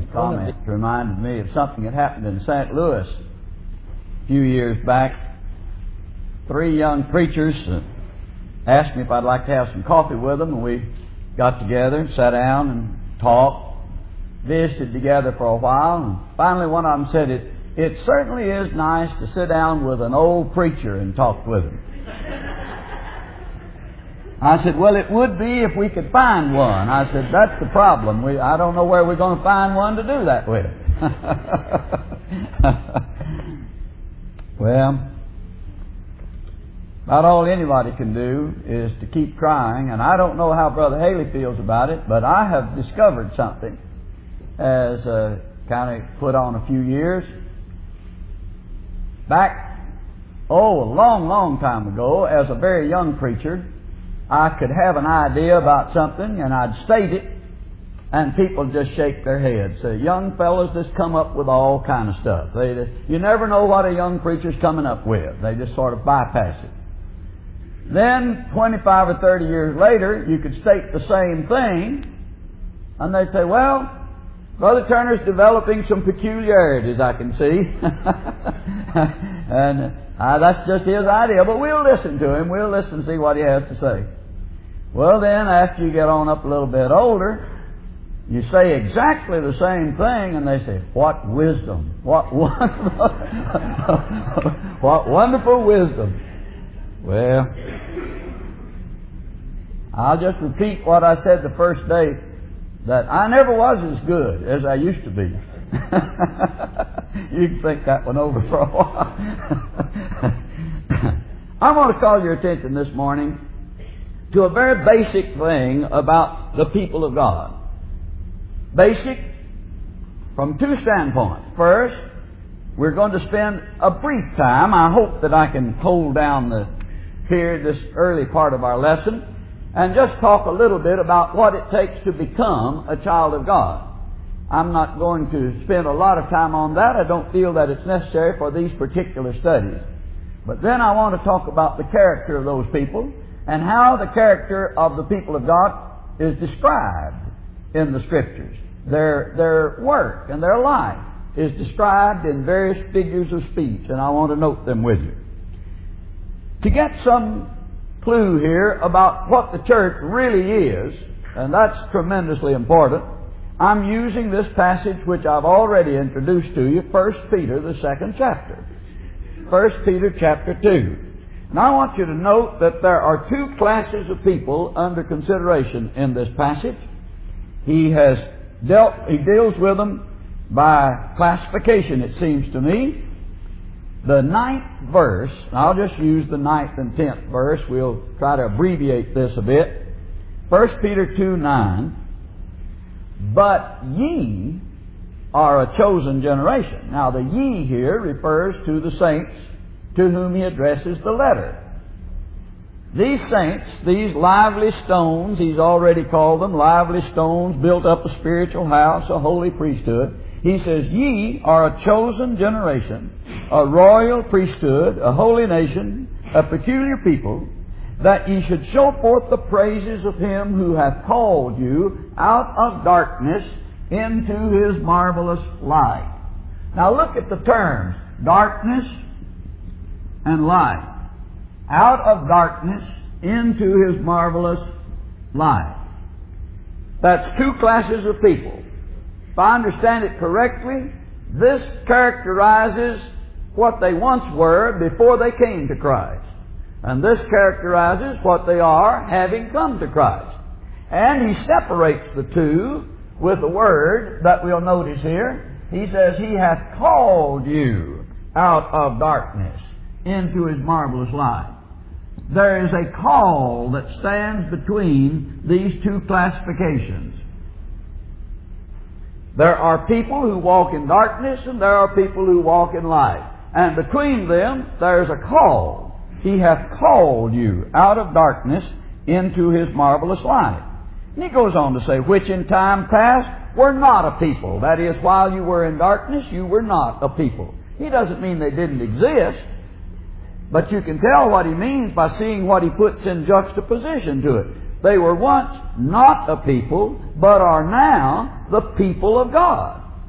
comment reminded me of something that happened in St. Louis a few years back. 3 young preachers asked me if I'd like to have some coffee with them, and we got together, sat down and talked, visited together for a while, and finally one of them said, it certainly is nice to sit down with an old preacher and talk with him. I said, well, it would be if we could find one. I said, that's the problem. I don't know where we're going to find one to do that with. Well, about all anybody can do is to keep trying, and I don't know how Brother Haley feels about it, but I have discovered something as kind of put on a few years. Back, a long time ago, as a very young preacher, I could have an idea about something and I'd state it, and people just shake their heads. Say, young fellas just come up with all kind of stuff. You never know what a young preacher's coming up with. They just sort of bypass it. Then, 25 or 30 years later, you could state the same thing, and they'd say, well, Brother Turner's developing some peculiarities, I can see. And that's just his idea, but we'll listen to him. We'll listen and see what he has to say. Well, then, after you get on up a little bit older, you say exactly the same thing, and they say, what wisdom! What wonderful, what wonderful wisdom! Well, I'll just repeat what I said the first day, that I never was as good as I used to be. You can think that one over for a while. I want to call your attention this morning to a very basic thing about the people of God. Basic from 2 standpoints. First, we're going to spend a brief time. I hope that I can hold down the period, this early part of our lesson, and just talk a little bit about what it takes to become a child of God. I'm not going to spend a lot of time on that. I don't feel that it's necessary for these particular studies. But then I want to talk about the character of those people and how the character of the people of God is described in the Scriptures. Their work and their life is described in various figures of speech, and I want to note them with you. To get some clue here about what the church really is, and that's tremendously important, I'm using this passage which I've already introduced to you, 1 Peter, the 2nd chapter. 1 Peter chapter 2. And I want you to note that there are 2 classes of people under consideration in this passage. He deals with them by classification, it seems to me. The 9th verse, I'll just use the 9th and 10th verse. We'll try to abbreviate this a bit. 1 Peter 2:9. But ye are a chosen generation. Now the ye here refers to the saints to whom he addresses the letter. These saints, these lively stones, he's already called them, lively stones, built up a spiritual house, a holy priesthood. He says, ye are a chosen generation, a royal priesthood, a holy nation, a peculiar people, that ye should show forth the praises of him who hath called you out of darkness into his marvelous light. Now look at the terms, darkness and light. Out of darkness into his marvelous light. That's 2 classes of people. If I understand it correctly, this characterizes what they once were before they came to Christ. And this characterizes what they are having come to Christ. And he separates the 2 with a word that we'll notice here. He says, he hath called you out of darkness into his marvelous light. There is a call that stands between these 2 classifications. There are people who walk in darkness and there are people who walk in light. And between them, there is a call. He hath called you out of darkness into his marvelous light. And he goes on to say, which in time past were not a people. That is, while you were in darkness, you were not a people. He doesn't mean they didn't exist, but you can tell what he means by seeing what he puts in juxtaposition to it. They were once not a people, but are now the people of God.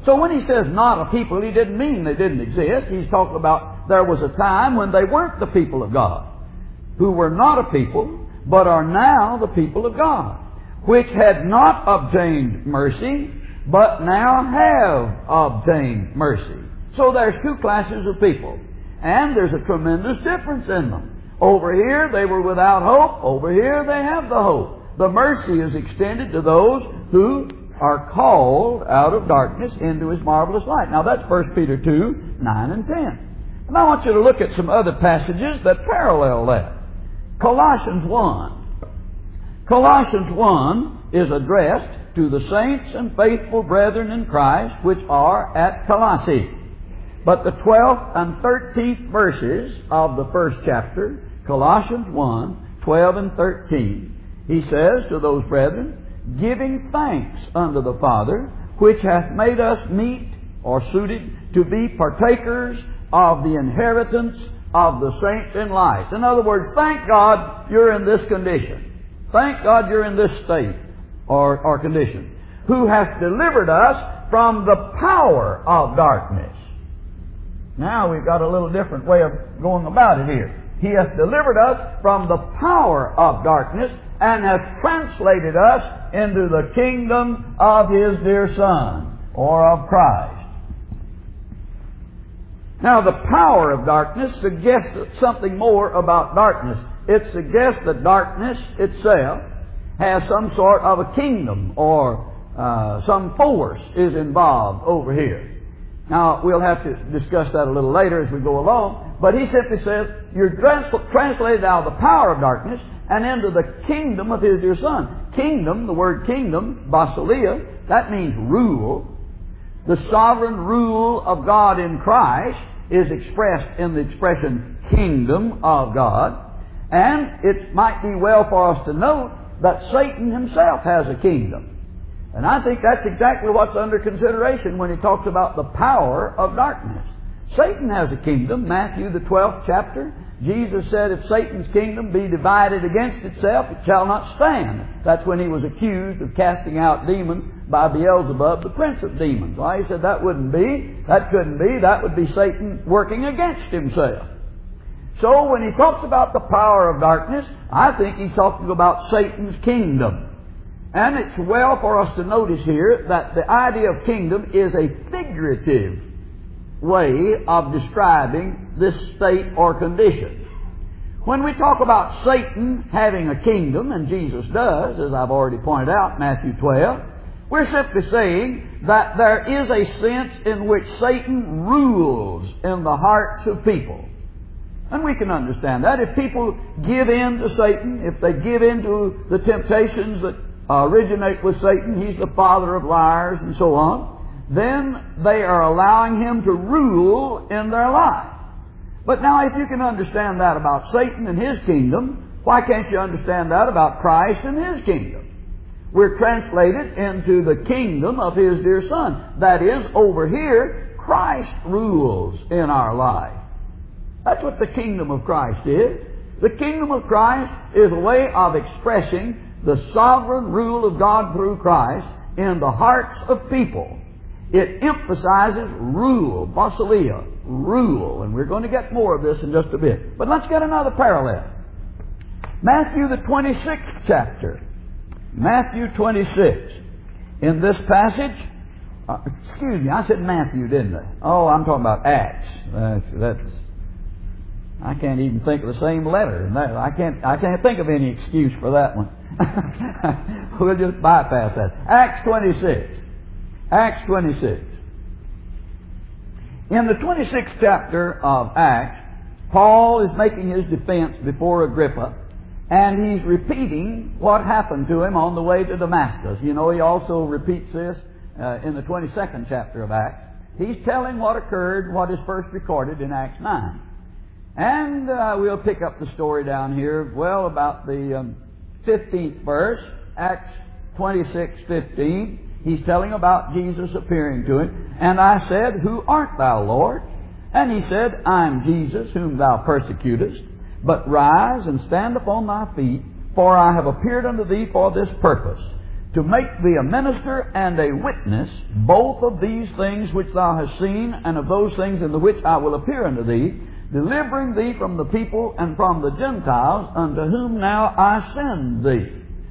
So when he says not a people, he didn't mean they didn't exist. He's talking about there was a time when they weren't the people of God, who were not a people, but are now the people of God, which had not obtained mercy, but now have obtained mercy. So there's two classes of people, and there's a tremendous difference in them. Over here they were without hope. Over here they have the hope. The mercy is extended to those who are called out of darkness into His marvelous light. Now that's 1 Peter 2, 9 and 10. And I want you to look at some other passages that parallel that. Colossians 1. Colossians 1 is addressed to the saints and faithful brethren in Christ which are at Colossae. But the 12th and 13th verses of the first chapter, Colossians 1, 12 and 13, he says to those brethren, giving thanks unto the Father, which hath made us meet, or suited, to be partakers of the inheritance of the saints in light. In other words, thank God you're in this condition. Thank God you're in this state or condition. Who hath delivered us from the power of darkness. Now we've got a little different way of going about it here. He hath delivered us from the power of darkness and hath translated us into the kingdom of His dear Son, or of Christ. Now the power of darkness suggests something more about darkness. It suggests that darkness itself has some sort of a kingdom, or some force is involved over here. Now, we'll have to discuss that a little later as we go along, but he simply says, you're translated out of the power of darkness and into the kingdom of His dear Son. Kingdom, the word kingdom, basileia, that means rule. The sovereign rule of God in Christ is expressed in the expression kingdom of God. And it might be well for us to note that Satan himself has a kingdom. And I think that's exactly what's under consideration when he talks about the power of darkness. Satan has a kingdom. Matthew, the 12th chapter, Jesus said, if Satan's kingdom be divided against itself, it shall not stand. That's when he was accused of casting out demons by Beelzebub, the prince of demons. Well, he said that couldn't be. That would be Satan working against himself. So when he talks about the power of darkness, I think he's talking about Satan's kingdom. And it's well for us to notice here that the idea of kingdom is a figurative way of describing this state or condition. When we talk about Satan having a kingdom, and Jesus does, as I've already pointed out, Matthew 12, we're simply saying that there is a sense in which Satan rules in the hearts of people. And we can understand that. If people give in to Satan, if they give in to the temptations that originate with Satan, he's the father of liars and so on, then they are allowing him to rule in their life. But now if you can understand that about Satan and his kingdom, why can't you understand that about Christ and His kingdom? We're translated into the kingdom of His dear Son. That is, over here, Christ rules in our life. That's what the kingdom of Christ is. The kingdom of Christ is a way of expressing the sovereign rule of God through Christ in the hearts of people. It emphasizes rule, basileia, rule. And we're going to get more of this in just a bit. But let's get another parallel. Matthew the 26th chapter. Matthew 26. In this passage, excuse me, I said Matthew, didn't I? Oh, I'm talking about Acts. I can't even think of the same letter. I can't think of any excuse for that one. We'll just bypass that. Acts 26. Acts 26. In the 26th chapter of Acts, Paul is making his defense before Agrippa, and he's repeating what happened to him on the way to Damascus. You know, he also repeats this in the 22nd chapter of Acts. He's telling what occurred, what is first recorded in Acts 9. And we'll pick up the story down here, well, about the 15th verse, Acts 26:15. He's telling about Jesus appearing to him. And I said, Who art thou, Lord? And he said, I am Jesus, whom thou persecutest. But rise and stand upon thy feet, for I have appeared unto thee for this purpose, to make thee a minister and a witness, both of these things which thou hast seen, and of those things in the which I will appear unto thee, delivering thee from the people and from the Gentiles, unto whom now I send thee.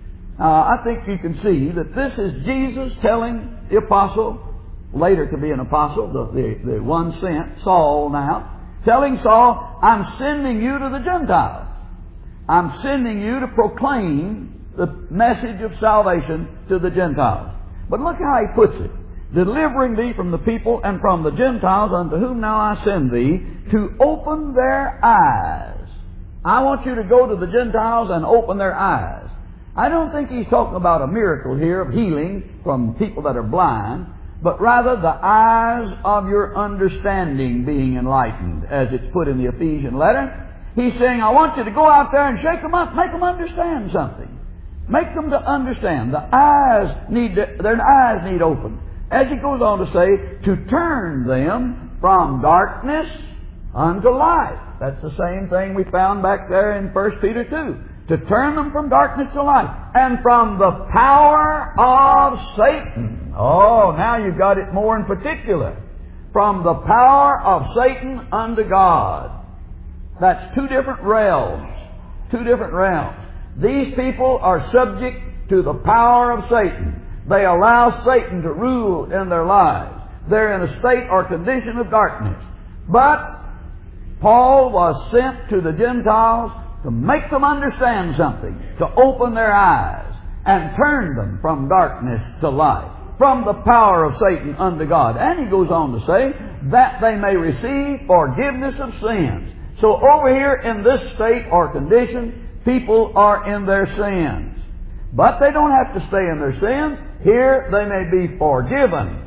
I think you can see that this is Jesus telling the apostle, later to be an apostle, the one sent, Saul now, telling Saul, I'm sending you to the Gentiles. I'm sending you to proclaim the message of salvation to the Gentiles. But look how he puts it. Delivering thee from the people and from the Gentiles, unto whom now I send thee, to open their eyes. I want you to go to the Gentiles and open their eyes. I don't think he's talking about a miracle here of healing from people that are blind, but rather the eyes of your understanding being enlightened, as it's put in the Ephesian letter. He's saying, I want you to go out there and shake them up, make them understand something. Make them to understand. Their eyes need opened. As he goes on to say, to turn them from darkness unto light. That's the same thing we found back there in 1 Peter 2. To turn them from darkness to light. And from the power of Satan. Oh, now you've got it more in particular. From the power of Satan unto God. That's two different realms. Two different realms. These people are subject to the power of Satan. They allow Satan to rule in their lives. They're in a state or condition of darkness. But Paul was sent to the Gentiles to make them understand something, to open their eyes and turn them from darkness to light, from the power of Satan unto God. And he goes on to say, that they may receive forgiveness of sins. So over here in this state or condition, people are in their sins. But they don't have to stay in their sins. Here they may be forgiven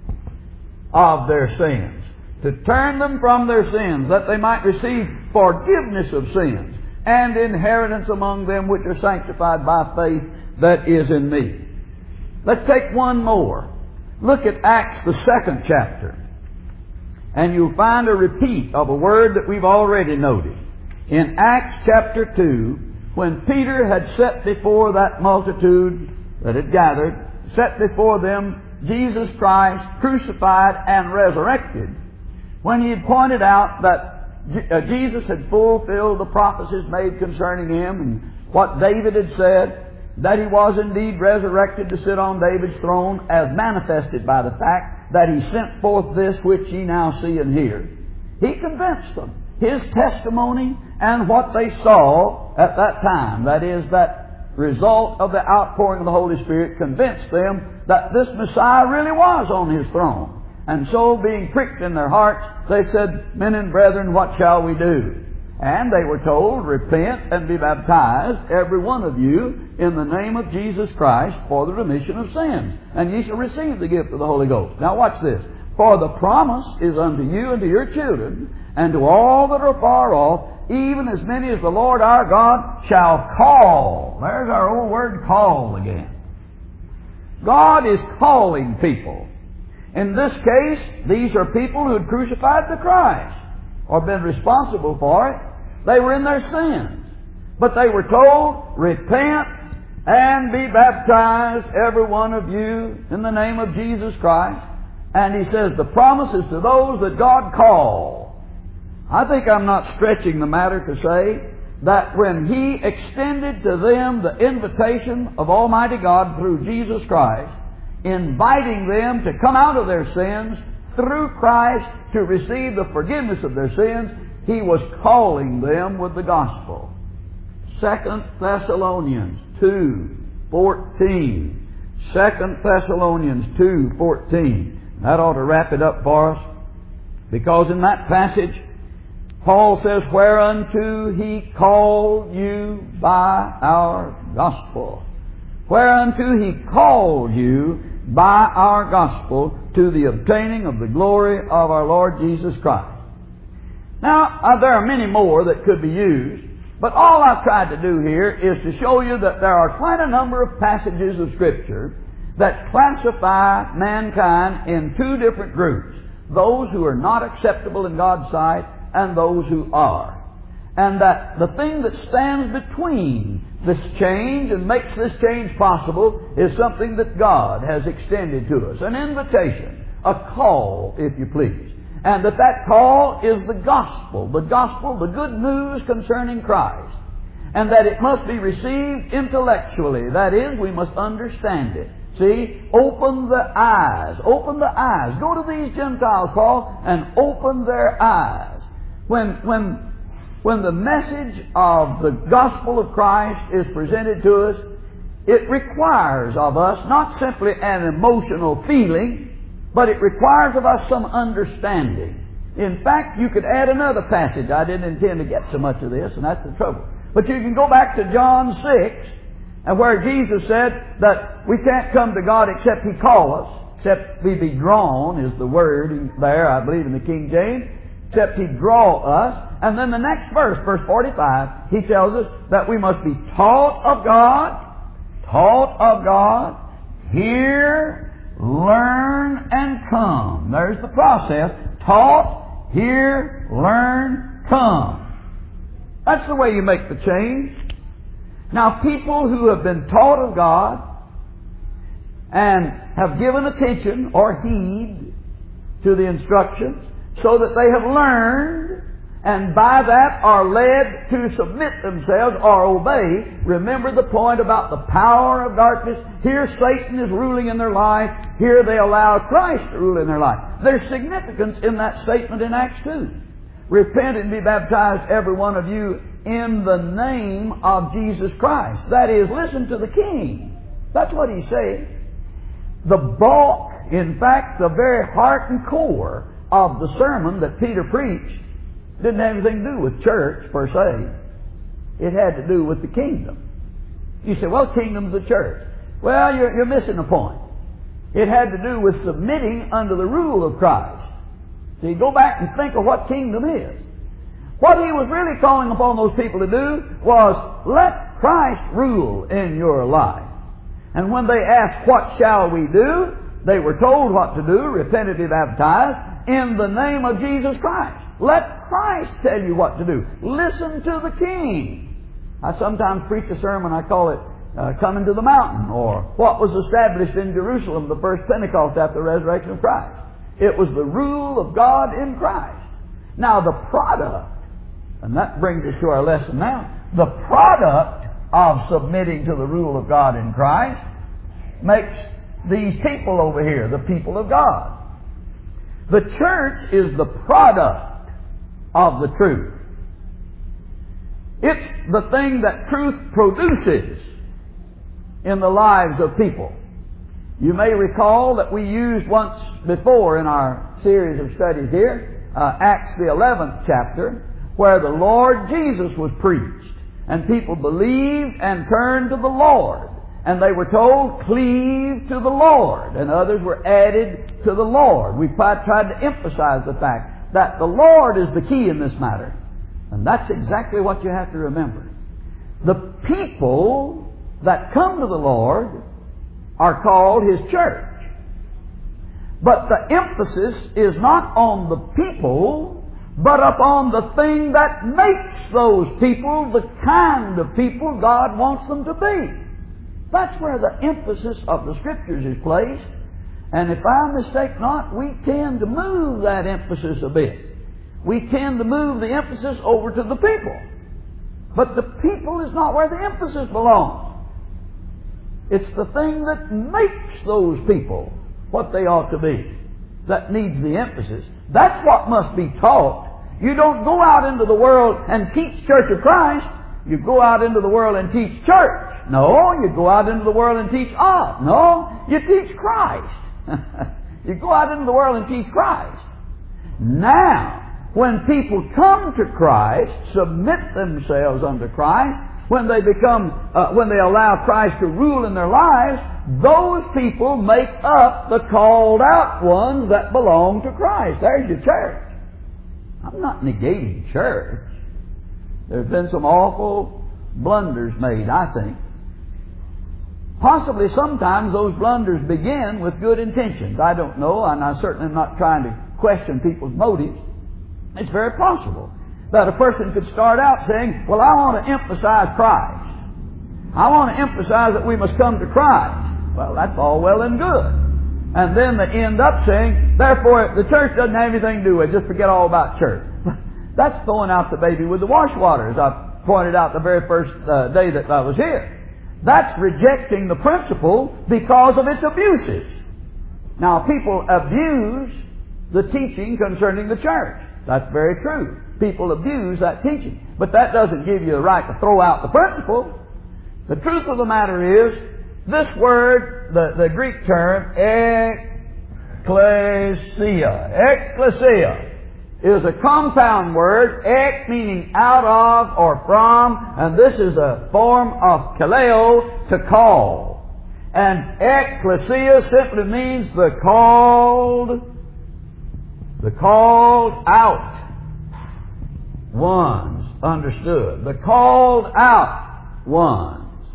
of their sins. To turn them from their sins, that they might receive forgiveness of sins, and inheritance among them which are sanctified by faith that is in me. Let's take one more. Look at Acts, the 2nd chapter. And you'll find a repeat of a word that we've already noted. In Acts chapter 2, when Peter had set before that multitude that had gathered, set before them Jesus Christ crucified and resurrected, when he had pointed out that Jesus had fulfilled the prophecies made concerning him and what David had said, that he was indeed resurrected to sit on David's throne, as manifested by the fact that he sent forth this which ye now see and hear. He convinced them. His testimony and what they saw at that time, that is, that result of the outpouring of the Holy Spirit, convinced them that this Messiah really was on his throne. And so, being pricked in their hearts, they said, Men and brethren, what shall we do? And they were told, Repent and be baptized, every one of you, in the name of Jesus Christ, for the remission of sins. And ye shall receive the gift of the Holy Ghost. Now watch this. For the promise is unto you and to your children, and to all that are far off, even as many as the Lord our God shall call. There's our old word, call again. God is calling people. In this case, these are people who had crucified the Christ, or been responsible for it. They were in their sins. But they were told, Repent and be baptized, every one of you, in the name of Jesus Christ. And he says, the promise is to those that God called. I think I'm not stretching the matter to say that when he extended to them the invitation of Almighty God through Jesus Christ, inviting them to come out of their sins through Christ to receive the forgiveness of their sins, he was calling them with the gospel. 2 Thessalonians 2:14. 2 Thessalonians 2:14. That ought to wrap it up for us, because in that passage Paul says, Whereunto he called you by our gospel. Whereunto he called you by our gospel to the obtaining of the glory of our Lord Jesus Christ. Now, there are many more that could be used, but all I've tried to do here is to show you that there are quite a number of passages of Scripture that classify mankind in two different groups. Those who are not acceptable in God's sight and those who are. And that the thing that stands between this change and makes this change possible is something that God has extended to us. An invitation, a call, if you please. And that call is the gospel, the good news concerning Christ. And that it must be received intellectually. That is, we must understand it. See, open the eyes. Open the eyes. Go to these Gentiles, Paul, and open their eyes. When the message of the gospel of Christ is presented to us, it requires of us not simply an emotional feeling, but it requires of us some understanding. In fact, you could add another passage. I didn't intend to get so much of this, and that's the trouble. But you can go back to John 6, and where Jesus said that we can't come to God except He call us, except we be drawn, is the word there, I believe, in the King James, except He draw us. And then the next verse, verse 45, He tells us that we must be taught of God, hear, learn, and come. There's the process. Taught, hear, learn, come. That's the way you make the change. Now, people who have been taught of God and have given attention or heed to the instructions so that they have learned and by that are led to submit themselves or obey. Remember the point about the power of darkness. Here Satan is ruling in their life. Here they allow Christ to rule in their life. There's significance in that statement in Acts 2. Repent and be baptized, every one of you, in the name of Jesus Christ. That is, listen to the King. That's what He's saying. The bulk, in fact, the very heart and core of the sermon that Peter preached didn't have anything to do with church, per se. It had to do with the kingdom. You say, well, kingdom's the church. Well, you're missing a point. It had to do with submitting under the rule of Christ. So you go back and think of what kingdom is. What He was really calling upon those people to do was, let Christ rule in your life. And when they asked, what shall we do? They were told what to do, repent and be baptized, in the name of Jesus Christ. Let Christ tell you what to do. Listen to the King. I sometimes preach a sermon, I call it Coming to the Mountain, or what was established in Jerusalem the first Pentecost after the resurrection of Christ. It was the rule of God in Christ. Now the product, and that brings us to our lesson now, the product of submitting to the rule of God in Christ makes these people over here the people of God. The church is the product of the truth. It's the thing that truth produces in the lives of people. You may recall that we used once before in our series of studies here, Acts the 11th chapter, where the Lord Jesus was preached, and people believed and turned to the Lord. And they were told, cleave to the Lord. And others were added to the Lord. We tried to emphasize the fact that the Lord is the key in this matter. And that's exactly what you have to remember. The people that come to the Lord are called His church. But the emphasis is not on the people, but upon the thing that makes those people the kind of people God wants them to be. That's where the emphasis of the Scriptures is placed. And if I mistake not, we tend to move that emphasis a bit. We tend to move the emphasis over to the people. But the people is not where the emphasis belongs. It's the thing that makes those people what they ought to be that needs the emphasis. That's what must be taught. You don't go out into the world and teach Church of Christ. You go out into the world and teach church. No, you go out into the world and teach art. No, you teach Christ. You go out into the world and teach Christ. Now, when people come to Christ, submit themselves unto Christ, when they allow Christ to rule in their lives, those people make up the called out ones that belong to Christ. There's your church. I'm not negating church. There's been some awful blunders made, I think. Possibly sometimes those blunders begin with good intentions. I don't know, and I certainly am not trying to question people's motives. It's very possible that a person could start out saying, well, I want to emphasize Christ. I want to emphasize that we must come to Christ. Well, that's all well and good. And then they end up saying, therefore, the church doesn't have anything to do with it. Just forget all about church. That's throwing out the baby with the wash water, as I pointed out the very first day that I was here. That's rejecting the principle because of its abuses. Now, people abuse the teaching concerning the church. That's very true. People abuse that teaching. But that doesn't give you the right to throw out the principle. The truth of the matter is, this word, the Greek term, ecclesia, is a compound word, ek meaning out of or from, and this is a form of kaleo, to call. And ecclesia simply means the called out ones. Understood? The called out ones.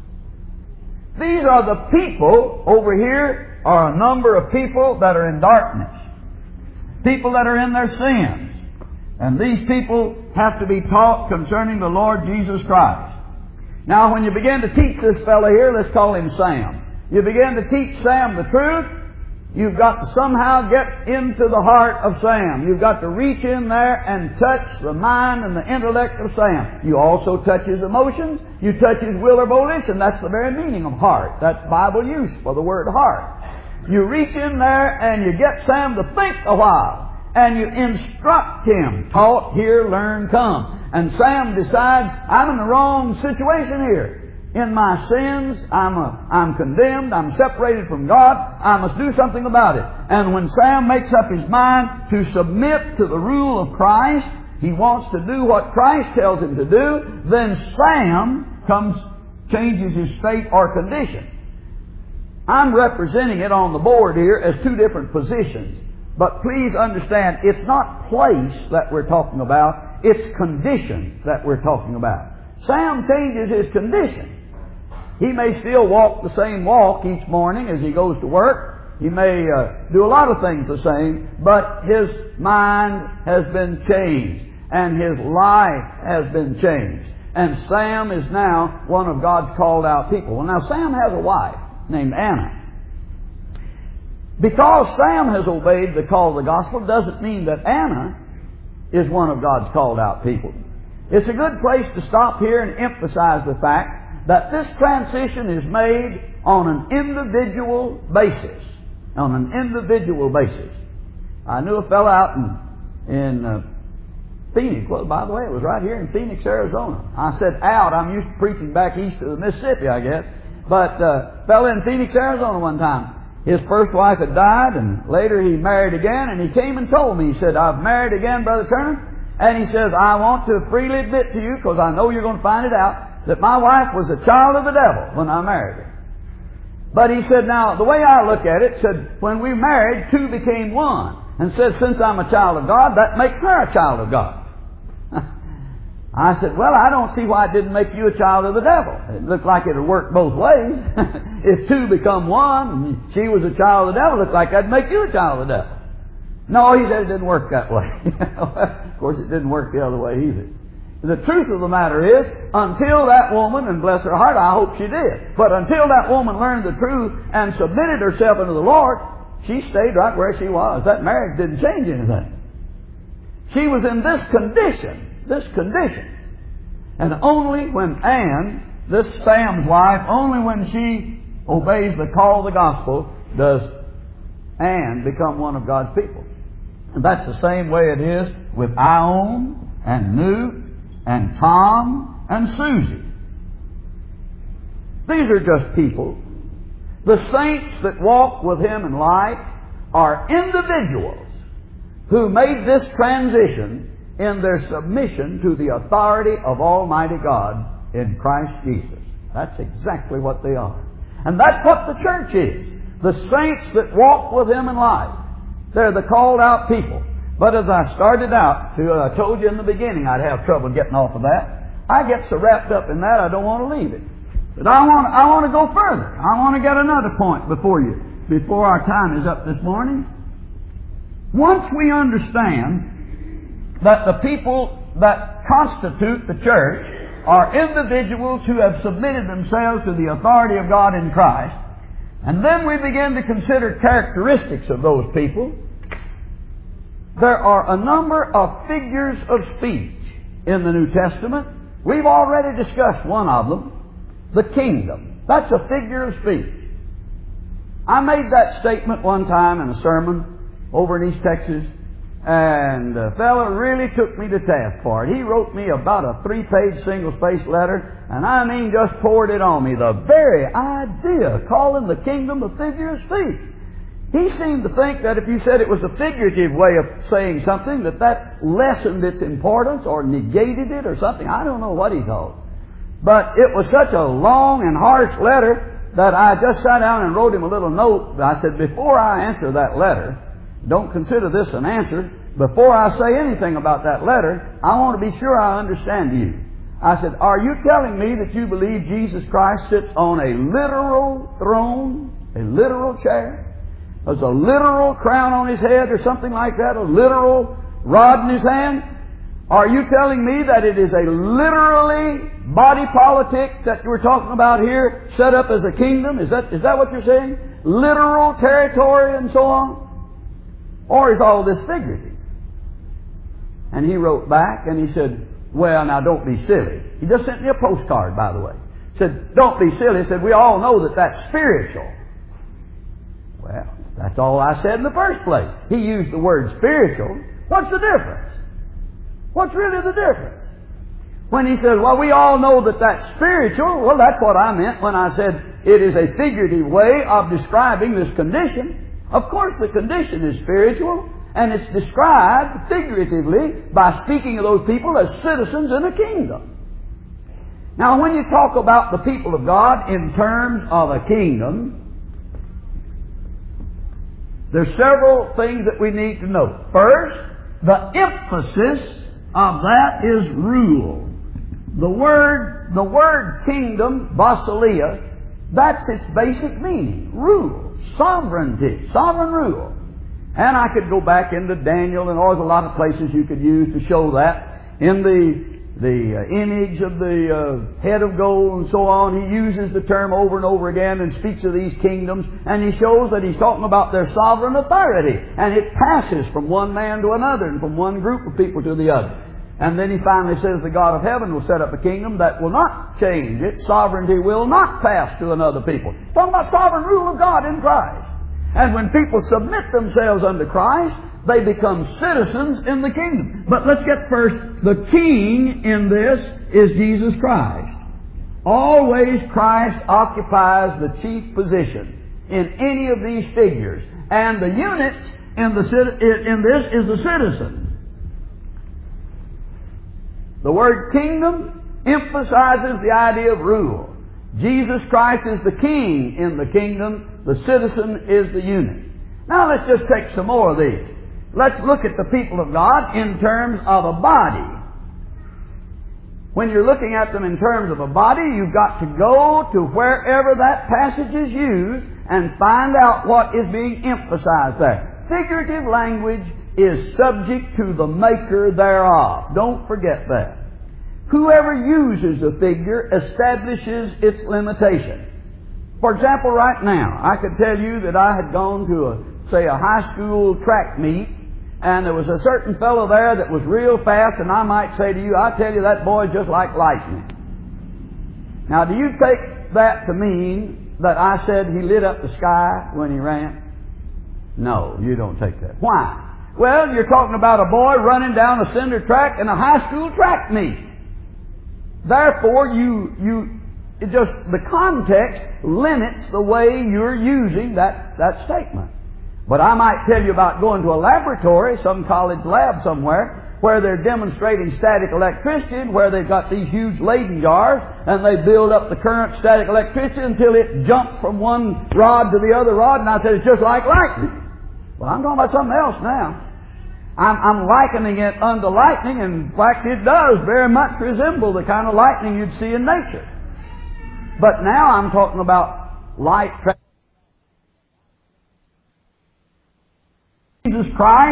These are the people over here, are a number of people that are in darkness. People that are in their sins. And these people have to be taught concerning the Lord Jesus Christ. Now, when you begin to teach this fellow here, let's call him Sam. You begin to teach Sam the truth, you've got to somehow get into the heart of Sam. You've got to reach in there and touch the mind and the intellect of Sam. You also touch his emotions. You touch his will or volition. That's the very meaning of heart. That's Bible use for the word heart. You reach in there and you get Sam to think a while. And you instruct him. Taught, hear, learn, come. And Sam decides, I'm in the wrong situation here. In my sins, I'm condemned, I'm separated from God, I must do something about it. And when Sam makes up his mind to submit to the rule of Christ, he wants to do what Christ tells him to do, then Sam changes his state or condition. I'm representing it on the board here as two different positions. But please understand, it's not place that we're talking about, it's condition that we're talking about. Sam changes his condition. He may still walk the same walk each morning as he goes to work. He may do a lot of things the same, but his mind has been changed, and his life has been changed. And Sam is now one of God's called out people. Well, now Sam has a wife named Anna. Because Sam has obeyed the call of the gospel doesn't mean that Anna is one of God's called out people. It's a good place to stop here and emphasize the fact that this transition is made on an individual basis. On an individual basis. I knew a fellow out in Phoenix. Well, by the way, it was right here in Phoenix, Arizona. I said out. I'm used to preaching back east of the Mississippi, I guess. But a fellow in Phoenix, Arizona one time. His first wife had died, and later he married again, and he came and told me, he said, I've married again, Brother Turner, and he says, I want to freely admit to you, because I know you're going to find it out, that my wife was a child of the devil when I married her. But he said, now, the way I look at it, said, when we married, two became one. And said, since I'm a child of God, that makes her a child of God. I said, well, I don't see why it didn't make you a child of the devil. It looked like it would work both ways. If two become one, and she was a child of the devil, it looked like that'd make you a child of the devil. No, he said it didn't work that way. Of course, it didn't work the other way either. The truth of the matter is, until that woman, and bless her heart, I hope she did, but until that woman learned the truth and submitted herself unto the Lord, she stayed right where she was. That marriage didn't change anything. She was in this condition. And only when Anne, this Sam's wife, only when she obeys the call of the gospel does Anne become one of God's people. And that's the same way it is with Ione and Newt and Tom and Susie. These are just people. The saints that walk with Him in life are individuals who made this transition in their submission to the authority of Almighty God in Christ Jesus. That's exactly what they are. And that's what the church is. The saints that walk with Him in life. They're the called out people. But as I started out, I told you in the beginning I'd have trouble getting off of that. I get so wrapped up in that I don't want to leave it. But I want to go further. I want to get another point before our time is up this morning. Once we understand that the people that constitute the church are individuals who have submitted themselves to the authority of God in Christ. And then we begin to consider characteristics of those people. There are a number of figures of speech in the New Testament. We've already discussed one of them, the kingdom. That's a figure of speech. I made that statement one time in a sermon over in East Texas, and a fellow really took me to task for it. He wrote me about a 3-page single-spaced letter, and I mean just poured it on me. The very idea of calling the kingdom a figure of speech. He seemed to think that if you said it was a figurative way of saying something, that lessened its importance or negated it or something. I don't know what he thought. But it was such a long and harsh letter that I just sat down and wrote him a little note. I said, before I answer that letter, don't consider this an answer. Before I say anything about that letter, I want to be sure I understand you. I said, are you telling me that you believe Jesus Christ sits on a literal throne, a literal chair? There's a literal crown on His head or something like that, a literal rod in His hand? Are you telling me that it is a literally body politic that we're talking about here, set up as a kingdom? Is that what you're saying? Literal territory and so on? Or is all this figurative? And he wrote back and he said, well, now don't be silly. He just sent me a postcard, by the way. He said, don't be silly. He said, we all know that that's spiritual. Well, that's all I said in the first place. He used the word spiritual. What's the difference? What's really the difference? When he says, well, we all know that that's spiritual, well, that's what I meant when I said it is a figurative way of describing this condition. Of course, the condition is spiritual, and it's described figuratively by speaking of those people as citizens in a kingdom. Now, when you talk about the people of God in terms of a kingdom, there's several things that we need to know. First, the emphasis of that is rule. The word kingdom, basileia, that's its basic meaning. Rule. Sovereignty. Sovereign rule. And I could go back into Daniel, and there's a lot of places you could use to show that. In the image of the head of gold and so on, he uses the term over and over again and speaks of these kingdoms, and he shows that he's talking about their sovereign authority, and it passes from one man to another and from one group of people to the other. And then he finally says the God of heaven will set up a kingdom that will not change. Its sovereignty will not pass to another people. He's talking about sovereign rule of God in Christ. And when people submit themselves unto Christ, they become citizens in the kingdom. But let's get first, the king in this is Jesus Christ. Always Christ occupies the chief position in any of these figures. And the unit in this is the citizen. The word kingdom emphasizes the idea of rule. Jesus Christ is the king in the kingdom. The citizen is the unit. Now let's just take some more of these. Let's look at the people of God in terms of a body. When you're looking at them in terms of a body, you've got to go to wherever that passage is used and find out what is being emphasized there. Figurative language is subject to the maker thereof. Don't forget that. Whoever uses a figure establishes its limitation. For example, right now, I could tell you that I had gone to a high school track meet, and there was a certain fellow there that was real fast, and I might say to you, I tell you, that boy's just like lightning. Now, do you take that to mean that I said he lit up the sky when he ran? No, you don't take that. Why? Well, you're talking about a boy running down a cinder track in a high school track meet. Therefore, the context limits the way you're using that statement. But I might tell you about going to a laboratory, some college lab somewhere, where they're demonstrating static electricity, where they've got these huge Leyden jars, and they build up the current static electricity until it jumps from one rod to the other rod, and I said it's just like lightning. Well, I'm talking about something else now. I'm likening it unto lightning, and in fact it does very much resemble the kind of lightning you'd see in nature. But now I'm talking about light. Jesus Christ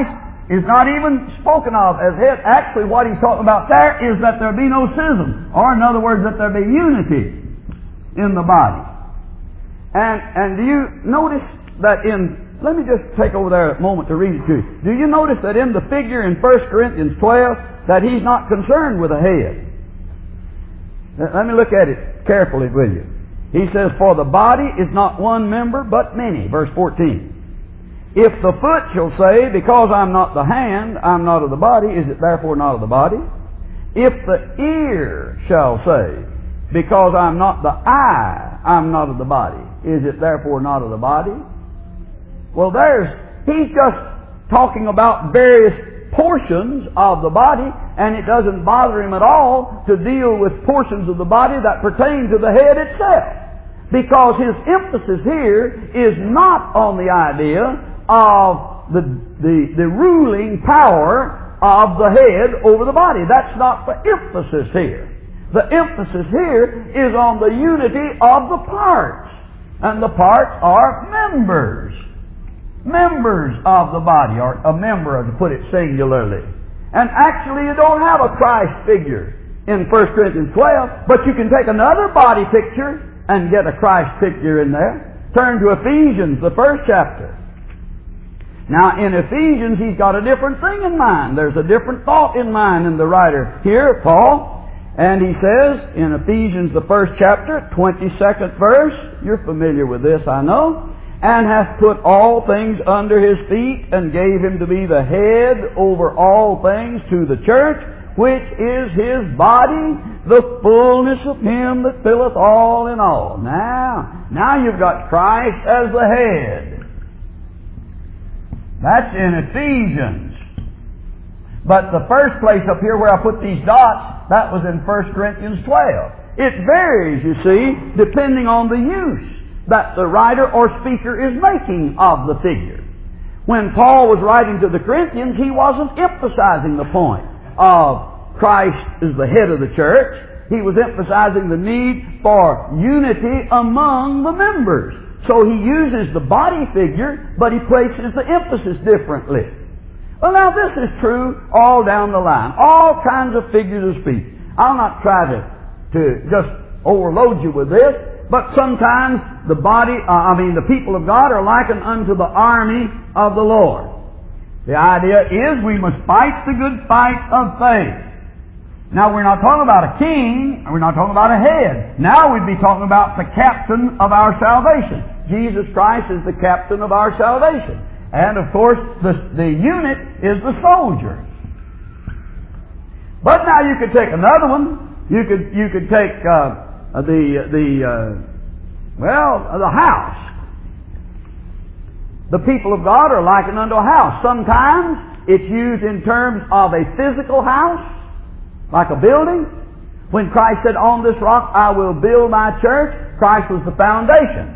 is not even spoken of as head. Actually, what he's talking about there is that there be no schism, or in other words, that there be unity in the body. And do you notice that let me just take over there a moment to read it to you. Do you notice that in the figure in 1 Corinthians 12 that he's not concerned with a head? Let me look at it carefully with you. He says, for the body is not one member, but many. Verse 14. If the foot shall say, because I'm not the hand, I'm not of the body, is it therefore not of the body? If the ear shall say, because I'm not the eye, I'm not of the body, is it therefore not of the body? Well, he's just talking about various portions of the body, and it doesn't bother him at all to deal with portions of the body that pertain to the head itself. Because his emphasis here is not on the idea of the ruling power of the head over the body. That's not the emphasis here. The emphasis here is on the unity of the parts. And the parts are members. Members of the body, or a member, to put it singularly. And actually you don't have a Christ figure in 1 Corinthians 12, but you can take another body picture and get a Christ figure in there. Turn to Ephesians, the 1st chapter. Now in Ephesians he's got a different thing in mind. There's a different thought in mind in the writer here, Paul. And he says in Ephesians, the 1st chapter, 22nd verse, you're familiar with this, I know, and hath put all things under his feet, and gave him to be the head over all things to the church, which is his body, the fullness of him that filleth all in all. Now you've got Christ as the head. That's in Ephesians. But the first place up here where I put these dots, that was in 1 Corinthians 12. It varies, you see, depending on the use that the writer or speaker is making of the figure. When Paul was writing to the Corinthians, he wasn't emphasizing the point of Christ as the head of the church. He was emphasizing the need for unity among the members. So he uses the body figure, but he places the emphasis differently. Well, now this is true all down the line. All kinds of figures of speech. I'll not try to just overload you with this, but sometimes the people of God are likened unto the army of the Lord. The idea is we must fight the good fight of faith. Now we're not talking about a king, we're not talking about a head. Now we'd be talking about the captain of our salvation. Jesus Christ is the captain of our salvation. And of course, the unit is the soldier. But now you could take another one. You could take the house. The people of God are likened unto a house. Sometimes it's used in terms of a physical house, like a building. When Christ said, on this rock I will build my church, Christ was the foundation.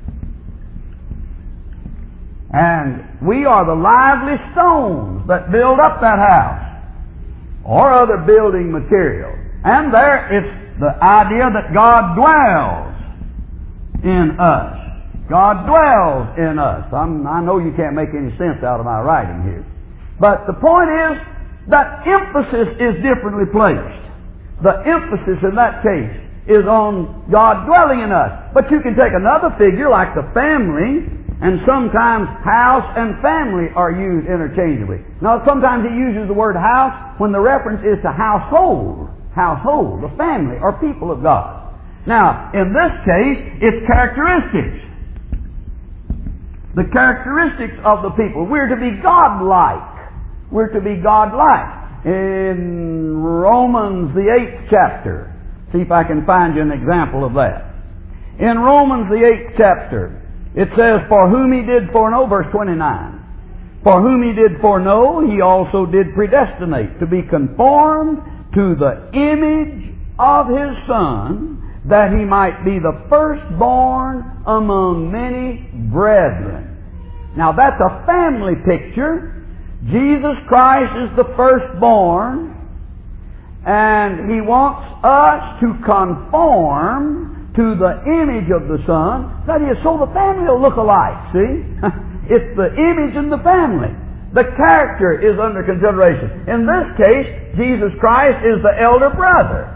And we are the lively stones that build up that house, or other building material. And there it's the idea that God dwells in us. God dwells in us. I know you can't make any sense out of my writing here. But the point is that emphasis is differently placed. The emphasis in that case is on God dwelling in us. But you can take another figure like the family, and sometimes house and family are used interchangeably. Now sometimes he uses the word house when the reference is to household. Household, the family, or people of God. Now, in this case, it's characteristics. The characteristics of the people. We're to be God-like. We're to be God-like. In Romans, the 8th chapter, see if I can find you an example of that. In Romans, the 8th chapter, it says, for whom he did foreknow, verse 29. For whom he did foreknow, he also did predestinate to be conformed to the image of his Son, that he might be the firstborn among many brethren. Now that's a family picture. Jesus Christ is the firstborn, and he wants us to conform to the image of the Son. That is, so the family will look alike, see? It's the image in the family. The character is under consideration. In this case, Jesus Christ is the elder brother.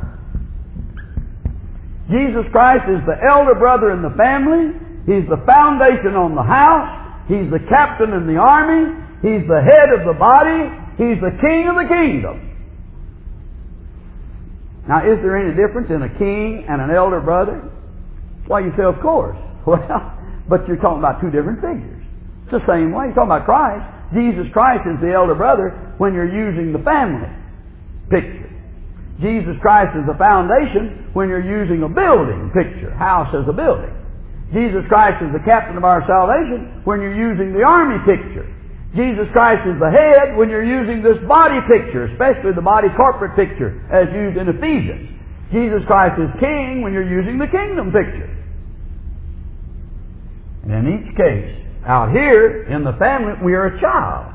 Jesus Christ is the elder brother in the family. He's the foundation on the house. He's the captain in the army. He's the head of the body. He's the king of the kingdom. Now, is there any difference in a king and an elder brother? Why, you say, of course. Well, but you're talking about two different figures. It's the same way. You're talking about Christ. Jesus Christ is the elder brother when you're using the family picture. Jesus Christ is the foundation when you're using a building picture, house as a building. Jesus Christ is the captain of our salvation when you're using the army picture. Jesus Christ is the head when you're using this body picture, especially the body corporate picture as used in Ephesians. Jesus Christ is king when you're using the kingdom picture. And in each case, out here in the family, we are a child.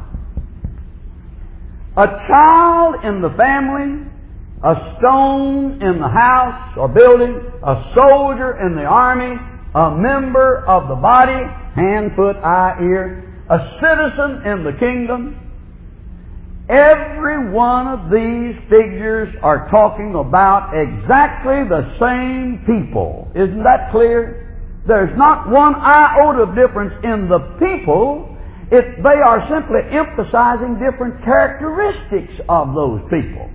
A child in the family, a stone in the house or building, a soldier in the army, a member of the body, hand, foot, eye, ear, a citizen in the kingdom. Every one of these figures are talking about exactly the same people. Isn't that clear? There's not one iota of difference in the people. They are simply emphasizing different characteristics of those people.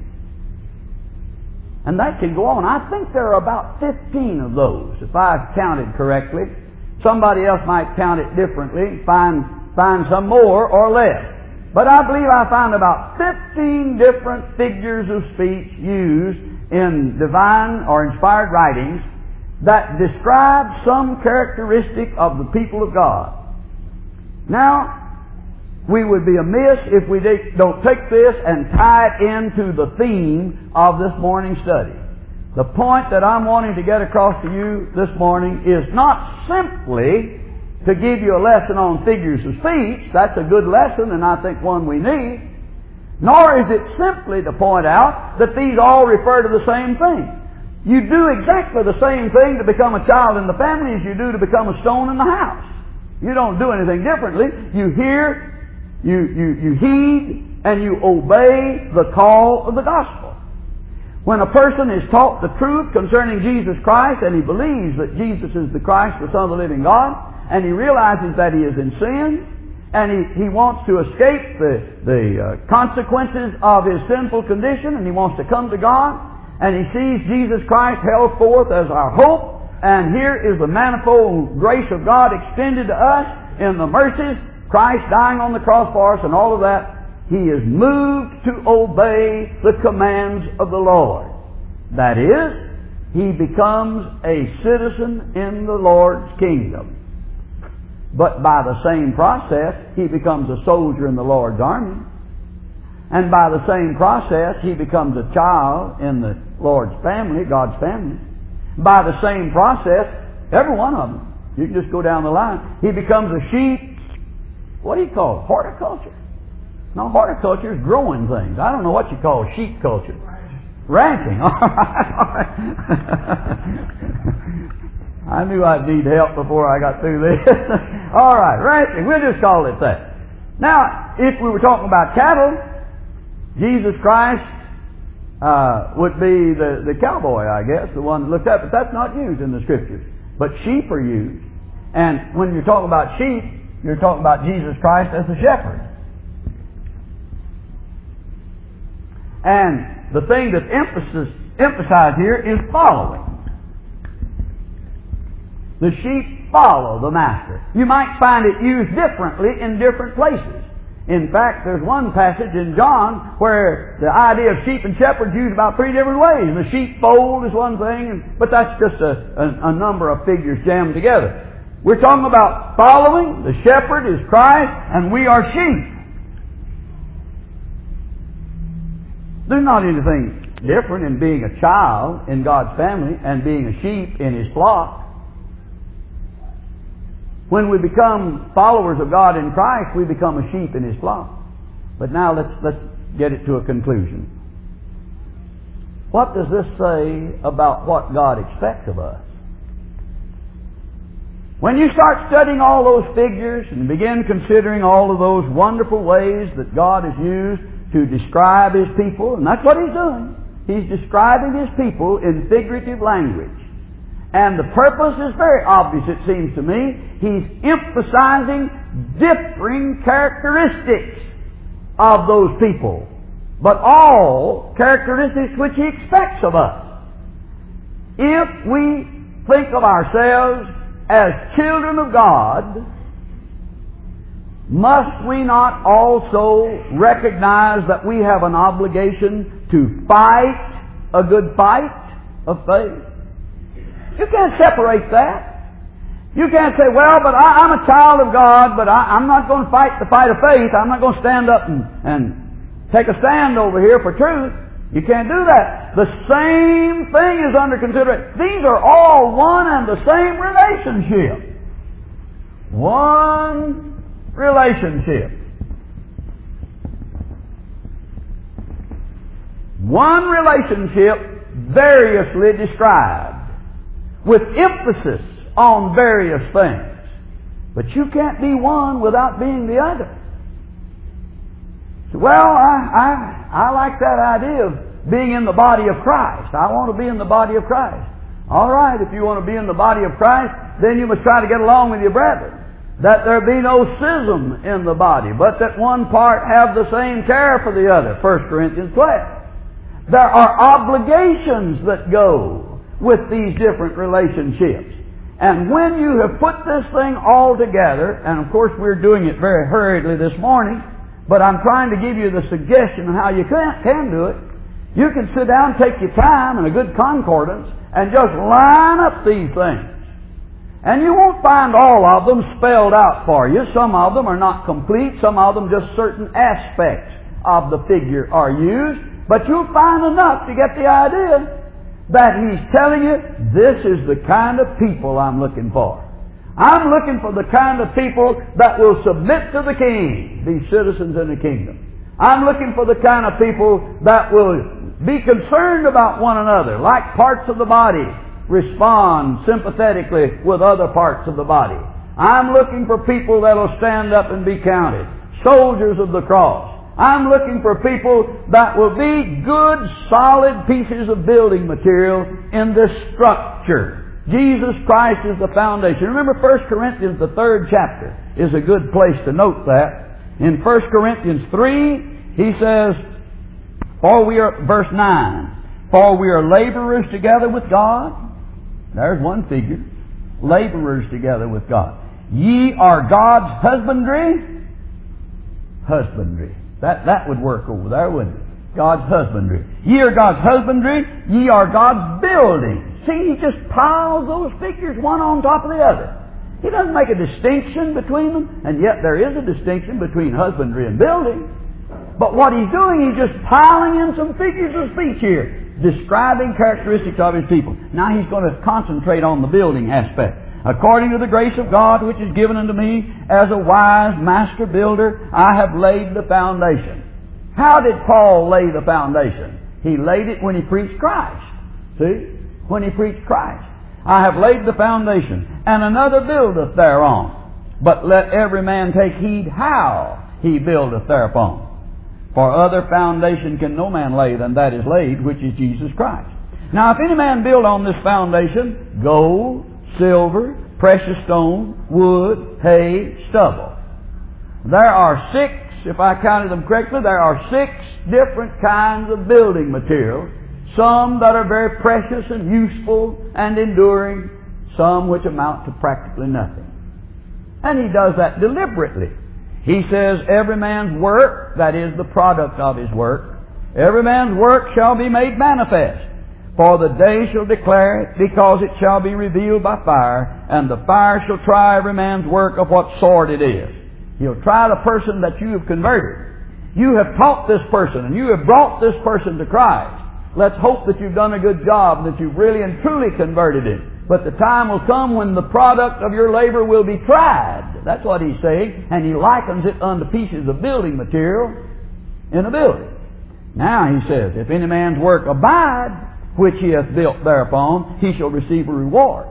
And that can go on. I think there are about 15 of those, if I've counted correctly. Somebody else might count it differently, find some more or less. But I believe I found about 15 different figures of speech used in divine or inspired writings that describe some characteristic of the people of God. Now, we would be amiss if we don't take this and tie it into the theme of this morning's study. The point that I'm wanting to get across to you this morning is not simply to give you a lesson on figures of speech. That's a good lesson, and I think one we need. Nor is it simply to point out that these all refer to the same thing. You do exactly the same thing to become a child in the family as you do to become a stone in the house. You don't do anything differently. You hear, you heed, and you obey the call of the gospel. When a person is taught the truth concerning Jesus Christ and he believes that Jesus is the Christ, the Son of the living God, and he realizes that he is in sin, and he wants to escape the consequences of his sinful condition, and he wants to come to God, and he sees Jesus Christ held forth as our hope, and here is the manifold grace of God extended to us in the mercies, Christ dying on the cross for us and all of that. He is moved to obey the commands of the Lord. That is, he becomes a citizen in the Lord's kingdom. But by the same process, he becomes a soldier in the Lord's army. And by the same process, he becomes a child in the Lord's family, God's family. By the same process, every one of them, you can just go down the line, he becomes a sheep. What do you call it? Horticulture? No, horticulture is growing things. I don't know what you call sheep culture. Ranching. All right. I knew I'd need help before I got through this. All right, ranching. We'll just call it that. Now, if we were talking about cattle, Jesus Christ would be the cowboy, I guess, the one that looked up. But that's not used in the Scriptures. But sheep are used. And when you're talking about sheep, you're talking about Jesus Christ as the shepherd. And the thing that's emphasized here is following. The sheep follow the master. You might find it used differently in different places. In fact, there's one passage in John where the idea of sheep and shepherds used about 3 different ways. The sheepfold is one thing, but that's just a number of figures jammed together. We're talking about following. The shepherd is Christ, and we are sheep. There's not anything different in being a child in God's family and being a sheep in His flock. When we become followers of God in Christ, we become a sheep in His flock. But now let's get it to a conclusion. What does this say about what God expects of us? When you start studying all those figures and begin considering all of those wonderful ways that God has used to describe His people, and that's what He's doing. He's describing His people in figurative language. And the purpose is very obvious, it seems to me. He's emphasizing differing characteristics of those people, but all characteristics which He expects of us. If we think of ourselves as children of God, must we not also recognize that we have an obligation to fight a good fight of faith? You can't separate that. You can't say, well, but I'm a child of God, but I'm not going to fight the fight of faith. I'm not going to stand up and take a stand over here for truth. You can't do that. The same thing is under consideration. These are all one and the same relationship. One relationship. One relationship variously described, with emphasis on various things. But you can't be one without being the other. So, well, I like that idea of being in the body of Christ. I want to be in the body of Christ. All right, if you want to be in the body of Christ, then you must try to get along with your brethren. That there be no schism in the body, but that one part have the same care for the other. 1 Corinthians 12. There are obligations that go with these different relationships. And when you have put this thing all together, and of course we're doing it very hurriedly this morning, but I'm trying to give you the suggestion of how you can do it. You can sit down, take your time and a good concordance, and just line up these things. And you won't find all of them spelled out for you. Some of them are not complete. Some of them just certain aspects of the figure are used. But you'll find enough to get the idea that He's telling you, this is the kind of people I'm looking for. I'm looking for the kind of people that will submit to the King, be citizens in the kingdom. I'm looking for the kind of people that will be concerned about one another, like parts of the body respond sympathetically with other parts of the body. I'm looking for people that will stand up and be counted, soldiers of the cross. I'm looking for people that will be good, solid pieces of building material in this structure. Jesus Christ is the foundation. Remember 1 Corinthians, the 3rd chapter, is a good place to note that. In 1 Corinthians 3, he says, verse 9, for we are laborers together with God. There's one figure. Laborers together with God. Ye are God's husbandry. Husbandry. That would work over there, wouldn't it? God's husbandry. Ye are God's husbandry, ye are God's building. See, He just piles those figures one on top of the other. He doesn't make a distinction between them, and yet there is a distinction between husbandry and building. But what He's doing, He's just piling in some figures of speech here, describing characteristics of His people. Now He's going to concentrate on the building aspect. According to the grace of God which is given unto me as a wise master builder, I have laid the foundation. How did Paul lay the foundation? He laid it when he preached Christ. See? When he preached Christ. I have laid the foundation, and another buildeth thereon. But let every man take heed how he buildeth thereupon. For other foundation can no man lay than that is laid, which is Jesus Christ. Now if any man build on this foundation gold, silver, precious stone, wood, hay, stubble. There are 6, if I counted them correctly, there are 6 different kinds of building materials. Some that are very precious and useful and enduring, some which amount to practically nothing. And he does that deliberately. He says, every man's work, that is the product of his work, every man's work shall be made manifest. For the day shall declare it, because it shall be revealed by fire, and the fire shall try every man's work of what sort it is. He'll try the person that you have converted. You have taught this person, and you have brought this person to Christ. Let's hope that you've done a good job, that you've really and truly converted him. But the time will come when the product of your labor will be tried. That's what he's saying, and he likens it unto pieces of building material in a building. Now he says, if any man's work abide, which he hath built thereupon, he shall receive a reward.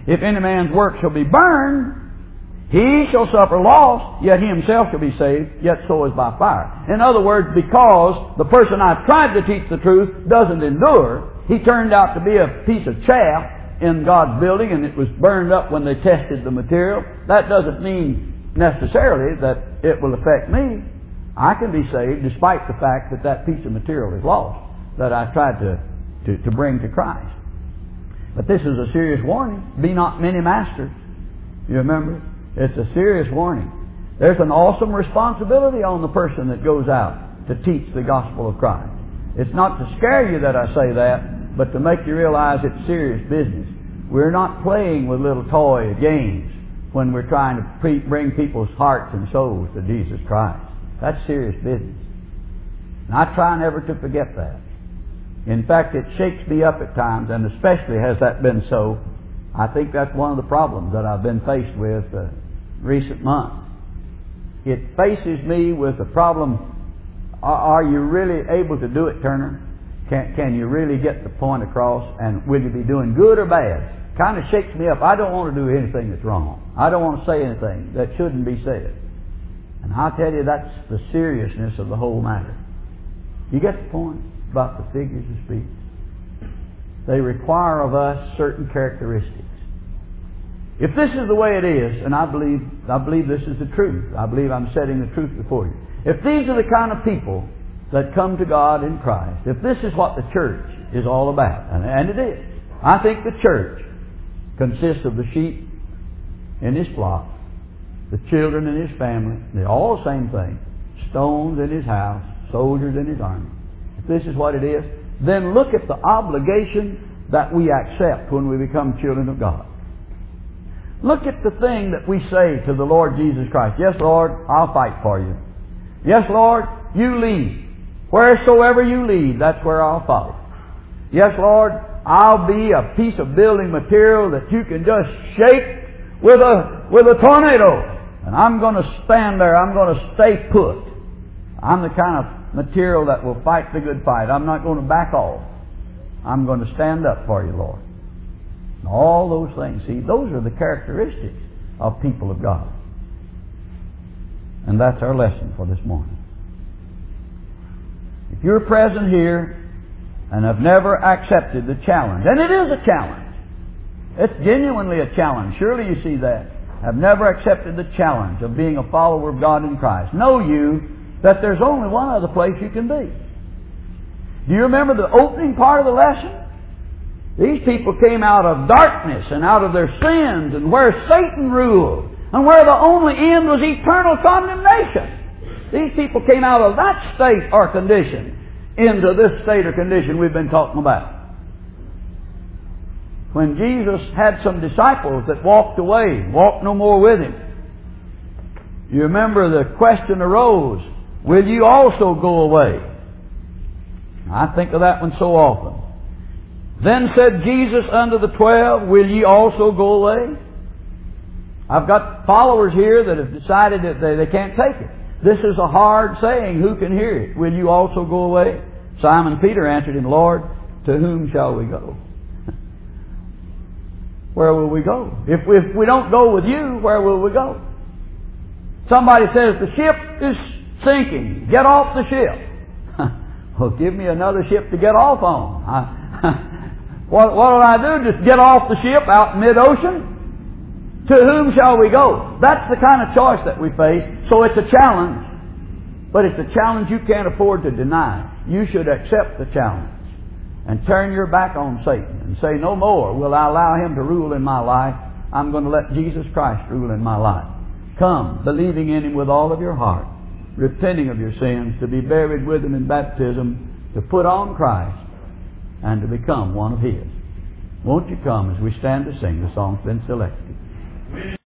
If any man's work shall be burned, he shall suffer loss, yet he himself shall be saved, yet so is by fire. In other words, because the person I've tried to teach the truth doesn't endure, he turned out to be a piece of chaff in God's building, and it was burned up when they tested the material. That doesn't mean necessarily that it will affect me. I can be saved despite the fact that that piece of material is lost that I tried to bring to Christ. But this is a serious warning. Be not many masters. You remember? It's a serious warning. There's an awesome responsibility on the person that goes out to teach the gospel of Christ. It's not to scare you that I say that, but to make you realize it's serious business. We're not playing with little toy games when we're trying to bring people's hearts and souls to Jesus Christ. That's serious business. And I try never to forget that. In fact, it shakes me up at times, and especially has that been so. I think that's one of the problems that I've been faced with recent months. It faces me with the problem, are you really able to do it, Turner? Can you really get the point across, and will you be doing good or bad? Kind of shakes me up. I don't want to do anything that's wrong. I don't want to say anything that shouldn't be said. And I'll tell you, that's the seriousness of the whole matter. You get the point about the figures of speech? They require of us certain characteristics. If this is the way it is, and I believe this is the truth. I believe I'm setting the truth before you. If these are the kind of people that come to God in Christ, if this is what the church is all about, and it is, I think the church consists of the sheep in his flock, the children in his family. They're all the same thing. Stones in his house, soldiers in his army. If this is what it is, then look at the obligation that we accept when we become children of God. Look at the thing that we say to the Lord Jesus Christ. Yes, Lord, I'll fight for you. Yes, Lord, you lead. Wheresoever you lead, that's where I'll follow. Yes, Lord, I'll be a piece of building material that you can just shake with a tornado. And I'm going to stand there. I'm going to stay put. I'm the kind of material that will fight the good fight. I'm not going to back off. I'm going to stand up for you, Lord. And all those things. See, those are the characteristics of people of God. And that's our lesson for this morning. If you're present here and have never accepted the challenge, and it is a challenge. It's genuinely a challenge. Surely you see that. Have never accepted the challenge of being a follower of God in Christ. Know you that there's only one other place you can be. Do you remember the opening part of the lesson? These people came out of darkness and out of their sins and where Satan ruled and where the only end was eternal condemnation. These people came out of that state or condition into this state or condition we've been talking about. When Jesus had some disciples that walked away, walked no more with Him, you remember the question arose, will you also go away? I think of that one so often. Then said Jesus unto the 12, will ye also go away? I've got followers here that have decided that they can't take it. This is a hard saying. Who can hear it? Will you also go away? Simon Peter answered Him, Lord, to whom shall we go? Where will we go? If we don't go with you, where will we go? Somebody says, the ship is sinking. Get off the ship. Well, give me another ship to get off on. What will I do? Just get off the ship out in mid-ocean? To whom shall we go? That's the kind of choice that we face. So it's a challenge. But it's a challenge you can't afford to deny. You should accept the challenge and turn your back on Satan and say, no more will I allow him to rule in my life. I'm going to let Jesus Christ rule in my life. Come, believing in Him with all of your heart, repenting of your sins, to be buried with Him in baptism, to put on Christ, and to become one of His. Won't you come as we stand to sing the song's been selected?